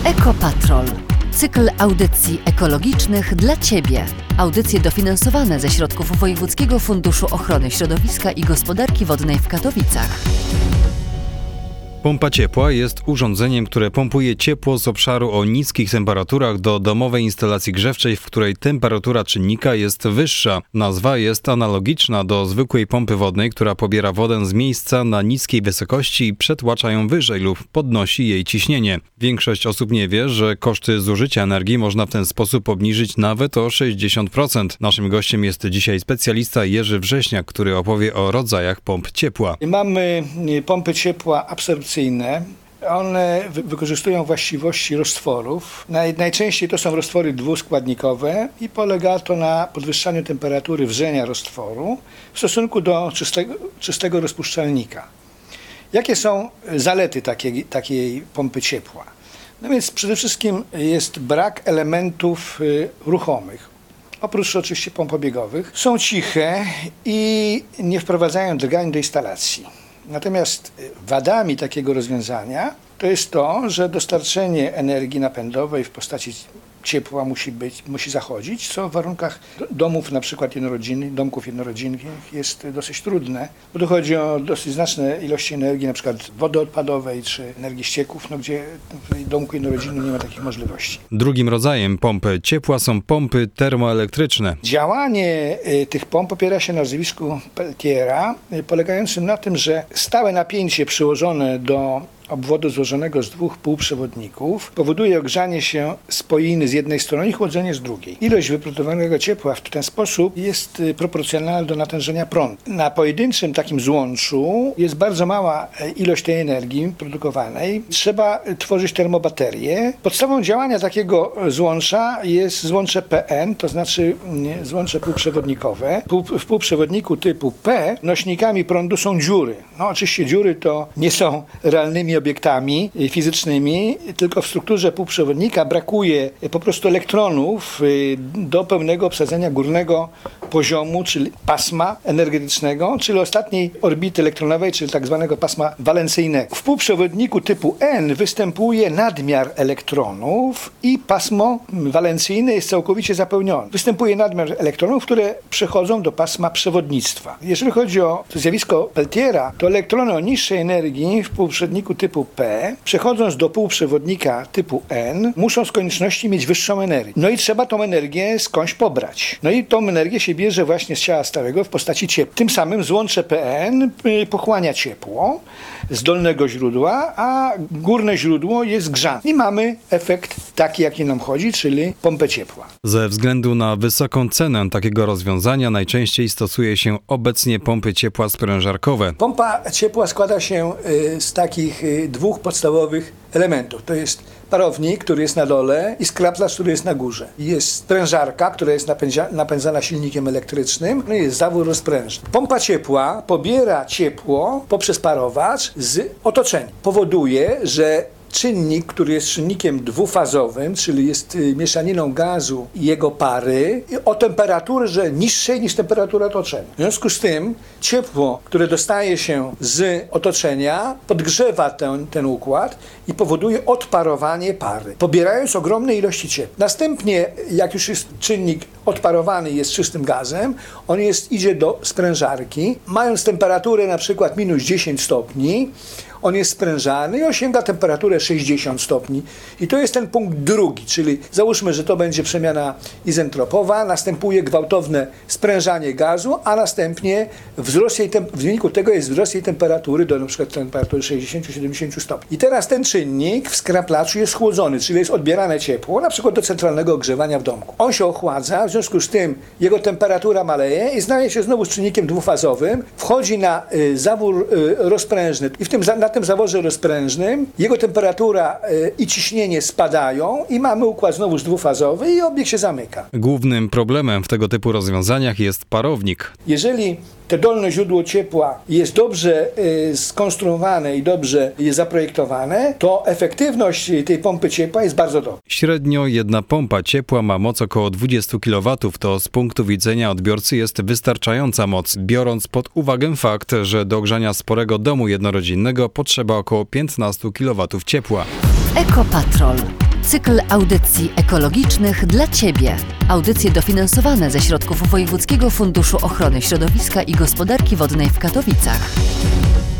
Ekopatrol. Cykl audycji ekologicznych dla Ciebie. Audycje dofinansowane ze środków Wojewódzkiego Funduszu Ochrony Środowiska i Gospodarki Wodnej w Katowicach. Pompa ciepła jest urządzeniem, które pompuje ciepło z obszaru o niskich temperaturach do domowej instalacji grzewczej, w której temperatura czynnika jest wyższa. Nazwa jest analogiczna do zwykłej pompy wodnej, która pobiera wodę z miejsca na niskiej wysokości i przetłacza ją wyżej lub podnosi jej ciśnienie. Większość osób nie wie, że koszty zużycia energii można w ten sposób obniżyć nawet o 60%. Naszym gościem jest dzisiaj specjalista Jerzy Wrześniak, który opowie o rodzajach pomp ciepła. Mamy pompy ciepła absorpcyjne. One wykorzystują właściwości roztworów. Najczęściej to są roztwory dwuskładnikowe i polega to na podwyższaniu temperatury wrzenia roztworu w stosunku do czystego rozpuszczalnika. Jakie są zalety takiej pompy ciepła? No więc przede wszystkim jest brak elementów ruchomych. Oprócz oczywiście pomp obiegowych. Są ciche i nie wprowadzają drgań do instalacji. Natomiast wadami takiego rozwiązania to jest to, że dostarczenie energii napędowej w postaci ciepła musi zachodzić, co w warunkach domów na przykład domków jednorodzinnych jest dosyć trudne, bo dochodzi o dosyć znaczne ilości energii, na przykład wody odpadowej czy energii ścieków, gdzie w domku jednorodzinnym nie ma takich możliwości. Drugim rodzajem pompy ciepła są pompy termoelektryczne. Działanie tych pomp opiera się na zjawisku Peltiera, polegającym na tym, że stałe napięcie przyłożone do obwodu złożonego z dwóch półprzewodników powoduje ogrzanie się spoiny z jednej strony i chłodzenie z drugiej. Ilość wyprodukowanego ciepła w ten sposób jest proporcjonalna do natężenia prądu. Na pojedynczym takim złączu jest bardzo mała ilość tej energii produkowanej. Trzeba tworzyć termobaterie. Podstawą działania takiego złącza jest złącze PN, to znaczy złącze półprzewodnikowe. W półprzewodniku typu P nośnikami prądu są dziury. Oczywiście dziury to nie są realnymi obiektami fizycznymi, tylko w strukturze półprzewodnika brakuje po prostu elektronów do pełnego obsadzenia górnego poziomu, czyli pasma energetycznego, czyli ostatniej orbity elektronowej, czyli tak zwanego pasma walencyjnego. W półprzewodniku typu N występuje nadmiar elektronów i pasmo walencyjne jest całkowicie zapełnione. Występuje nadmiar elektronów, które przechodzą do pasma przewodnictwa. Jeżeli chodzi o zjawisko Peltiera, to elektrony o niższej energii w półprzewodniku typu P, przechodząc do półprzewodnika typu N, muszą z konieczności mieć wyższą energię. No i trzeba tą energię skądś pobrać. No i tą energię się bierze właśnie z ciała stałego w postaci ciepła. Tym samym złącze PN pochłania ciepło z dolnego źródła, a górne źródło jest grzane. I mamy efekt taki, jaki nam chodzi, czyli pompę ciepła. Ze względu na wysoką cenę takiego rozwiązania najczęściej stosuje się obecnie pompy ciepła sprężarkowe. Pompa ciepła składa się z takich dwóch podstawowych elementów. To jest parownik, który jest na dole i skraplacz, który jest na górze. Jest sprężarka, która jest napędzana silnikiem elektrycznym, no i jest zawór rozprężny. Pompa ciepła pobiera ciepło poprzez parowacz z otoczenia. Powoduje, że czynnik, który jest czynnikiem dwufazowym, czyli jest mieszaniną gazu i jego pary, o temperaturze niższej niż temperatura otoczenia. W związku z tym ciepło, które dostaje się z otoczenia, podgrzewa ten układ i powoduje odparowanie pary, pobierając ogromne ilości ciepła. Następnie, jak już jest czynnik odparowany, jest czystym gazem, on idzie do sprężarki, mając temperaturę na przykład minus 10 stopni, on jest sprężany i osiąga temperaturę 60 stopni. I to jest ten punkt drugi, czyli załóżmy, że to będzie przemiana izentropowa, następuje gwałtowne sprężanie gazu, a następnie w wyniku tego jest wzrost jej temperatury do na przykład temperatury 60-70 stopni. I teraz ten czynnik w skraplaczu jest chłodzony, czyli jest odbierane ciepło, na przykład do centralnego ogrzewania w domku. On się ochładza, w związku z tym jego temperatura maleje i staje się znowu z czynnikiem dwufazowym, wchodzi na zawór rozprężny i na tym zaworze rozprężnym jego temperatura i ciśnienie spadają i mamy układ znowu dwufazowy i obiekt się zamyka. Głównym problemem w tego typu rozwiązaniach jest parownik. Jeżeli to dolne źródło ciepła jest dobrze skonstruowane i dobrze jest zaprojektowane, to efektywność tej pompy ciepła jest bardzo dobra. Średnio jedna pompa ciepła ma moc około 20 kW. To z punktu widzenia odbiorcy jest wystarczająca moc, biorąc pod uwagę fakt, że do ogrzania sporego domu jednorodzinnego potrzeba około 15 kW ciepła. Ekopatrol. Cykl audycji ekologicznych dla Ciebie. Audycje dofinansowane ze środków Wojewódzkiego Funduszu Ochrony Środowiska i Gospodarki Wodnej w Katowicach.